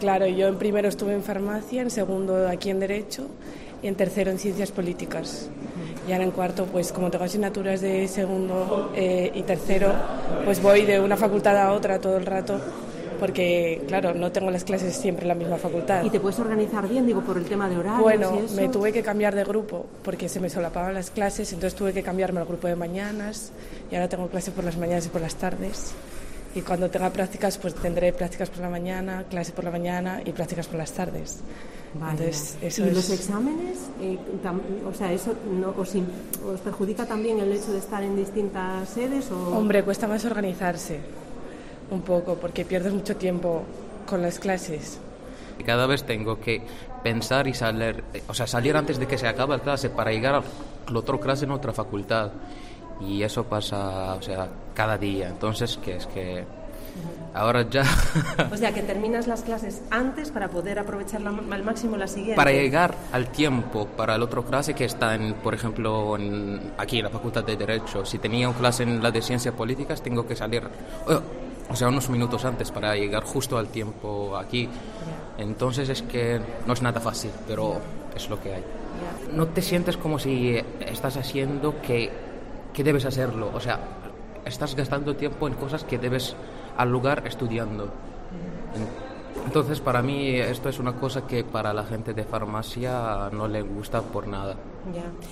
Claro, yo en primero estuve en farmacia, en segundo aquí en Derecho y en tercero en Ciencias Políticas. Y ahora en cuarto, pues como tengo asignaturas de segundo y tercero, pues voy de una facultad a otra todo el rato, porque claro, no tengo las clases siempre en la misma facultad. ¿Y te puedes organizar bien, digo, por el tema de horarios? Bueno, y eso? me tuve que cambiar de grupo porque se me solapaban las clases, entonces tuve que cambiarme al grupo de mañanas y ahora tengo clases por las mañanas y por las tardes. Y cuando tenga prácticas, pues tendré prácticas por la mañana, clase por la mañana y prácticas por las tardes. Vale. Entonces, eso ¿Y los exámenes? O sea, ¿eso no, os perjudica también el hecho de estar en distintas sedes? O... Hombre, cuesta más organizarse un poco porque pierdes mucho tiempo con las clases. Cada vez tengo que pensar y salir antes de que se acabe la clase para llegar a la otra clase en otra facultad. Y eso pasa, cada día. Entonces, es que ahora ya... O sea, que terminas las clases antes para poder aprovechar al máximo la siguiente. Para llegar al tiempo para la otra clase que está, por ejemplo, aquí en la Facultad de Derecho. Si tenía una clase en la de Ciencias Políticas, tengo que salir, unos minutos antes para llegar justo al tiempo aquí. Entonces es que no es nada fácil, pero es lo que hay. No te sientes como si estás haciendo que debes hacerlo, estás gastando tiempo en cosas que debes al lugar estudiando. Entonces para mí esto es una cosa que para la gente de farmacia no le gusta por nada. Ya.